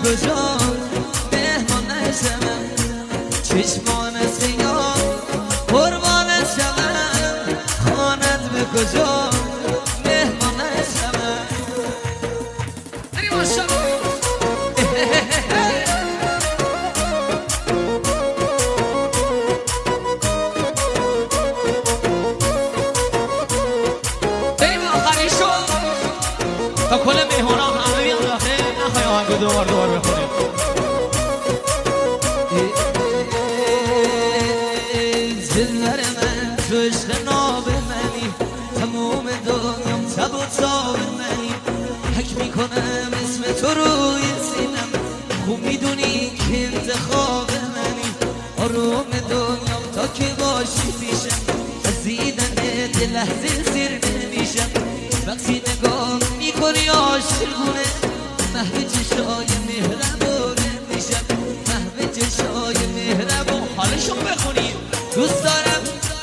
کجا مهمان نشم چشمان سیاه قربان شم خانت به کجا مهمان نشم بریم آشم تا کل مهمان ها همه بیان داخل نخواه آهنگو دوبار بخونیم زلور من تو عشق ناب منی تموم دنیام تب و تاب منی حک میکنم اسم تو روی سینم خوب میدونی که انتخاب منی آروم دنیام تا که باشی پیشم از دیدن دل لحظه سیر نمیشم وقتی نگاه میکنی عاشقونه محو چشای مهربونه میشم محو چشای مهربون حالشون بخونیم دوست دارم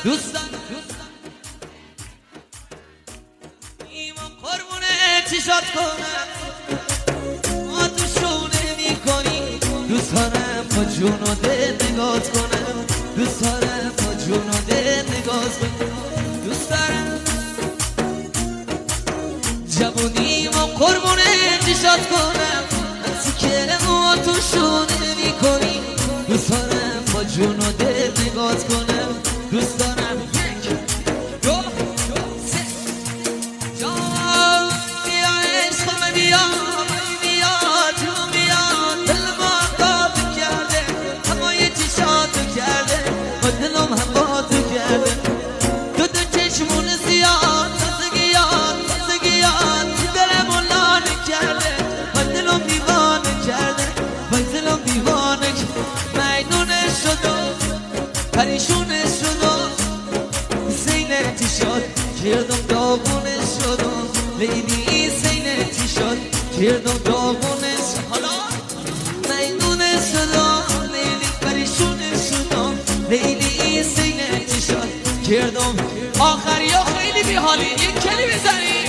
ایمان قربونه چشات کنم ما تو شونه میکنی دوست دارم با جون و دل نگات کنم دوست دارم با جون و دل نگات کنم دوست دارم جوونی ما قربونه چشات کنم سکر ما تو شونه میکنی دوست دارم با جون و دل نگات کنم دوست دارم یک دو سه جان بیا عشقم بیا تو بیا دل ما قابل کرده همای چشاتو کرده با دلم هم با تو کرده دو چشمون زیاد پریشونه شدم زینتی شد کردم داغونه شدم لیلی زینتی شد کردم داغونه شد حالا میدونه شدم لیلی پریشونه شدم لیلی زینتی شد کردم آخری ها خیلی بیحالی یک کلی بزنی